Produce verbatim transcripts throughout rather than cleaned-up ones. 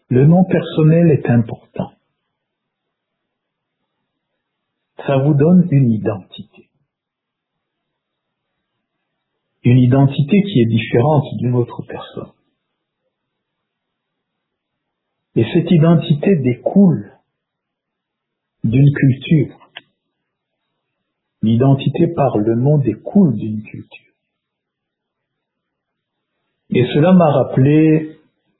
Le nom personnel est important. Ça vous donne une identité. Une identité qui est différente d'une autre personne. Et cette identité découle d'une culture. L'identité par le nom découle d'une culture. Et cela m'a rappelé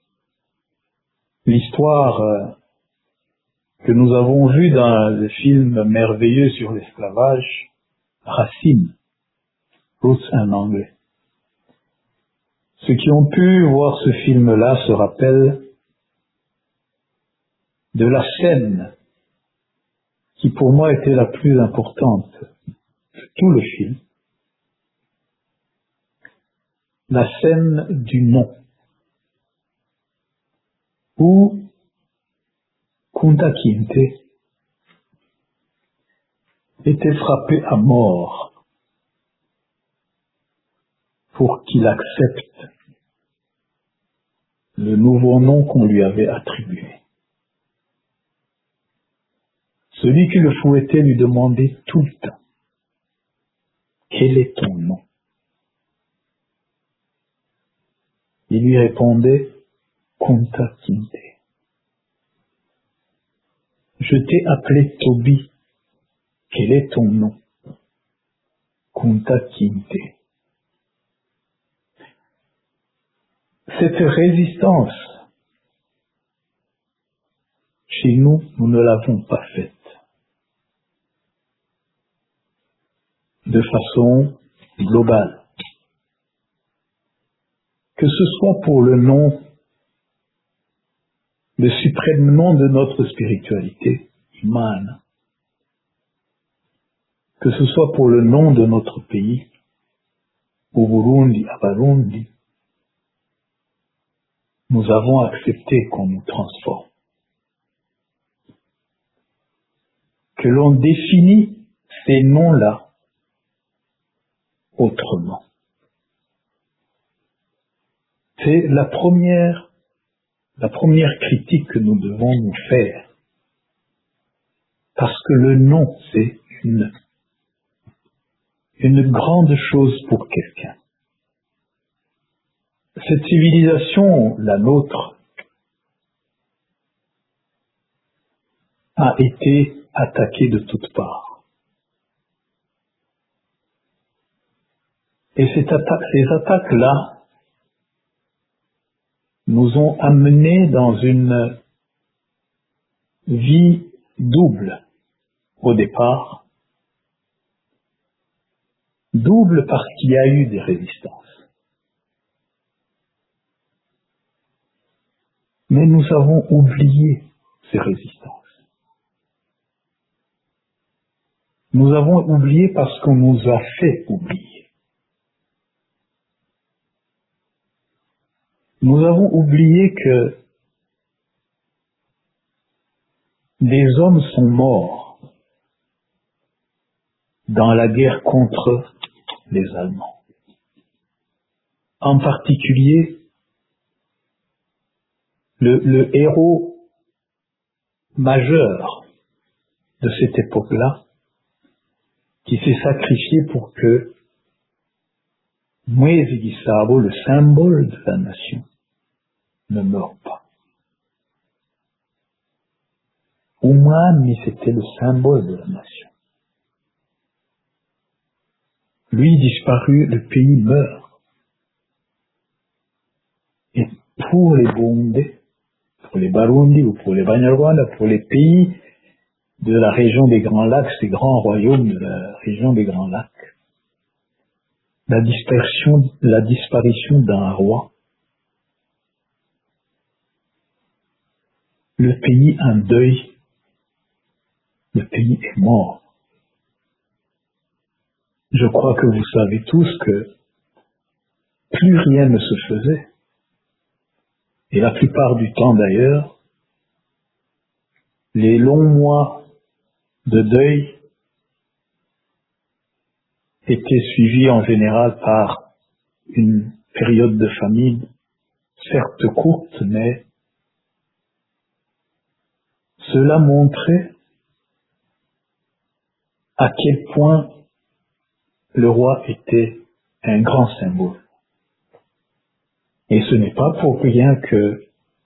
l'histoire que nous avons vue dans le film merveilleux sur l'esclavage, Racine, Roots en anglais. Ceux qui ont pu voir ce film-là se rappellent de la scène qui pour moi était la plus importante de tout le film, la scène du nom, où Kunta Kinte était frappé à mort pour qu'il accepte le nouveau nom qu'on lui avait attribué. Celui qui le fouettait lui demandait tout le temps: quel est ton nom? Il lui répondait: Kunta Kinte. Je t'ai appelé Toby. Quel est ton nom? Kunta Kinte. Cette résistance, chez nous, nous ne l'avons pas faite. De façon globale. Que ce soit pour le nom, le suprême nom de notre spiritualité, Iman, que ce soit pour le nom de notre pays, au Burundi, à Barundi, nous avons accepté qu'on nous transforme. Que l'on définit ces noms-là autrement. C'est la première, la première critique que nous devons nous faire. Parce que le nom, c'est une, une grande chose pour quelqu'un. Cette civilisation, la nôtre, a été attaquée de toutes parts. Et cette attaque, ces attaques-là nous ont amenés dans une vie double au départ. Double parce qu'il y a eu des résistances. Mais nous avons oublié ces résistances. Nous avons oublié parce qu'on nous a fait oublier. Nous avons oublié que des hommes sont morts dans la guerre contre les Allemands. En particulier, le, le héros majeur de cette époque-là, qui s'est sacrifié pour que Mwezi Gisabo, le symbole de la nation, ne meure pas. Umwami, c'était le symbole de la nation. Lui disparu, le pays meurt. Et pour les Burundais, pour les Barundi ou pour les Banyarwanda, pour les pays de la région des Grands Lacs, ces grands royaumes de la région des Grands Lacs, la dispersion, la disparition d'un roi, le pays en deuil, le pays est mort. Je crois que vous savez tous que plus rien ne se faisait. Et la plupart du temps d'ailleurs, les longs mois de deuil étaient suivis en général par une période de famine, certes courte, mais Cela montrait à quel point le roi était un grand symbole. Et ce n'est pas pour rien que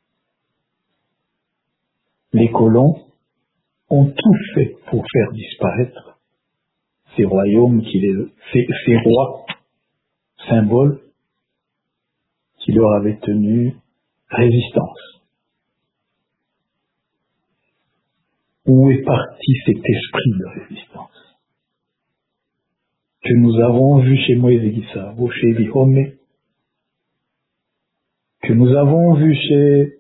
les colons ont tout fait pour faire disparaître ces royaumes, qui les, ces, ces rois symboles qui leur avaient tenu résistance. Où est parti cet esprit de résistance que nous avons vu chez Moïse Gisabo, chez Bihome, que nous avons vu chez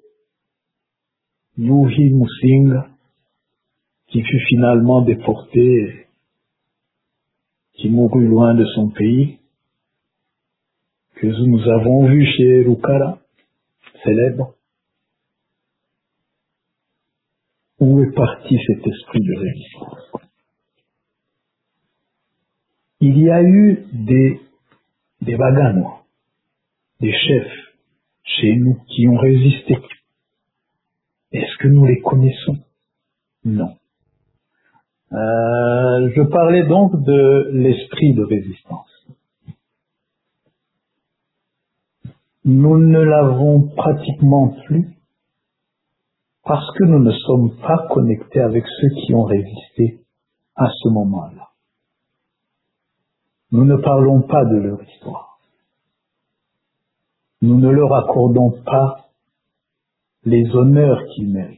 Yuhi Musinga, qui fut finalement déporté, qui mourut loin de son pays, que nous avons vu chez Rukara, célèbre. Où est parti cet esprit de résistance? Il y a eu des, des Baganois, des chefs chez nous qui ont résisté. Est-ce que nous les connaissons? Non. Euh, je parlais donc de l'esprit de résistance. Nous ne l'avons pratiquement plus parce que nous ne sommes pas connectés avec ceux qui ont résisté à ce moment-là. Nous ne parlons pas de leur histoire. Nous ne leur accordons pas les honneurs qu'ils méritent.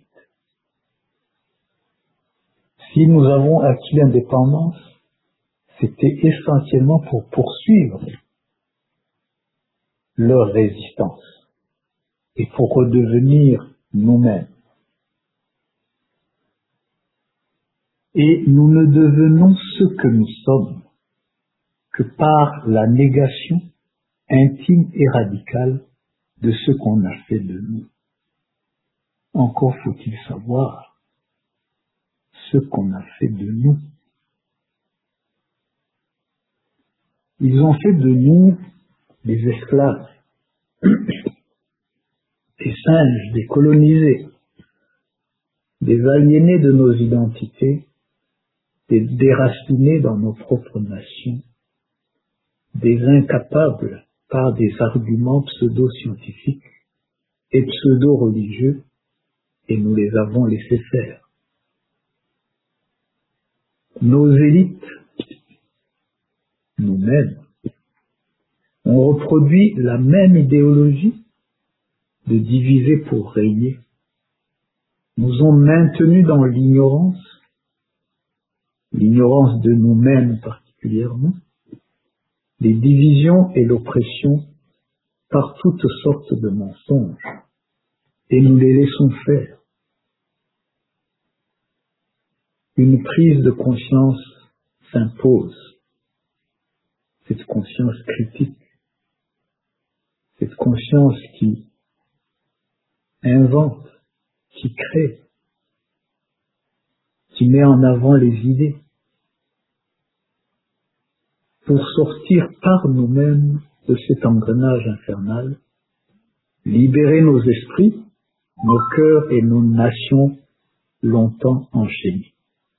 Si nous avons acquis l'indépendance, c'était essentiellement pour poursuivre leur résistance et pour redevenir nous-mêmes. Et nous ne devenons ce que nous sommes que par la négation intime et radicale de ce qu'on a fait de nous. Encore faut-il savoir ce qu'on a fait de nous. Ils ont fait de nous des esclaves, des singes, des colonisés, des aliénés de nos identités, des déracinés dans nos propres nations, des incapables par des arguments pseudo-scientifiques et pseudo-religieux, et nous les avons laissés faire. Nos élites, nous-mêmes, ont reproduit la même idéologie de diviser pour régner, nous ont maintenus dans l'ignorance, l'ignorance de nous-mêmes particulièrement, les divisions et l'oppression par toutes sortes de mensonges, et nous les laissons faire. Une prise de conscience s'impose, cette conscience critique, cette conscience qui invente, qui crée, qui met en avant les idées, pour sortir par nous-mêmes de cet engrenage infernal, libérer nos esprits, nos cœurs et nos nations longtemps enchaînés.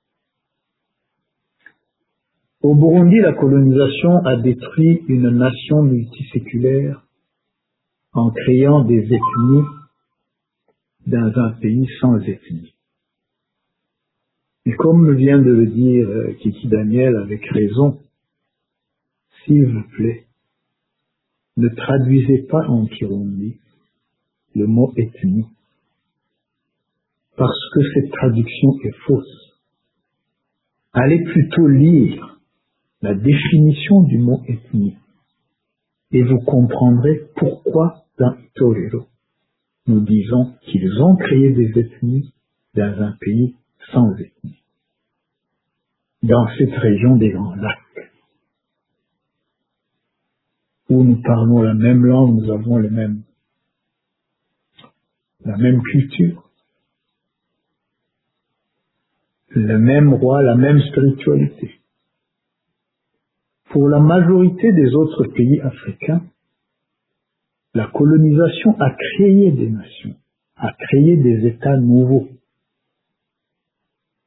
Au Burundi, la colonisation a détruit une nation multiséculaire en créant des ethnies dans un pays sans ethnie. Et comme vient de le dire euh, Kiki Daniel avec raison, s'il vous plaît, ne traduisez pas en Kirundi le mot ethnie, parce que cette traduction est fausse. Allez plutôt lire la définition du mot ethnie, et vous comprendrez pourquoi dans Torero, nous disons qu'ils ont créé des ethnies dans un pays sans ethnie, dans cette région des Grands Lacs, où nous parlons la même langue, nous avons les mêmes, la même culture, le même roi, la même spiritualité. Pour la majorité des autres pays africains, la colonisation a créé des nations, a créé des États nouveaux.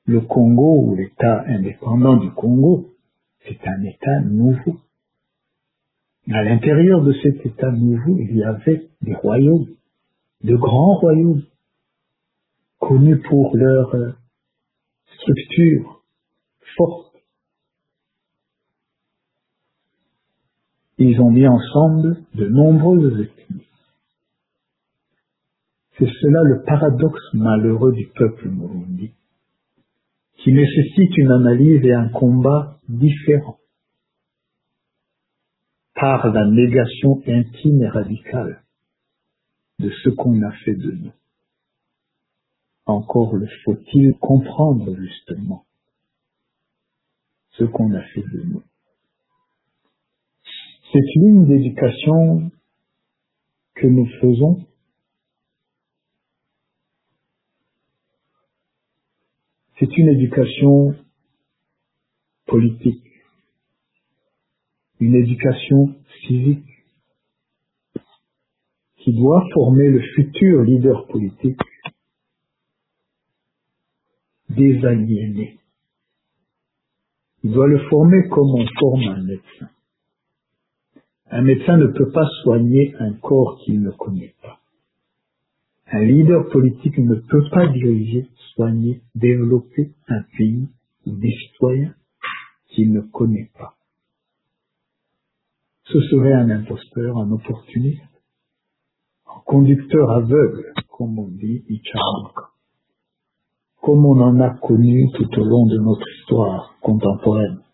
Le Congo, ou l'État indépendant du Congo, c'est un État nouveau. À l'intérieur de cet État nouveau, il y avait des royaumes, de grands royaumes, connus pour leur euh, structure forte. Ils ont mis ensemble de nombreuses ethnies. C'est cela le paradoxe malheureux du peuple burundi, qui nécessite une analyse et un combat différents par la négation intime et radicale de ce qu'on a fait de nous. Encore le faut-il comprendre justement ce qu'on a fait de nous. Cette ligne d'éducation que nous faisons, c'est une éducation politique, une éducation civique qui doit former le futur leader politique des aliénés. Il doit le former comme on forme un médecin. Un médecin ne peut pas soigner un corps qu'il ne connaît pas. Un leader politique ne peut pas diriger, soigner, développer un pays ou des citoyens qu'il ne connaît pas. Ce serait un imposteur, un opportuniste, un conducteur aveugle, comme on dit Ichamuka, comme on en a connu tout au long de notre histoire contemporaine.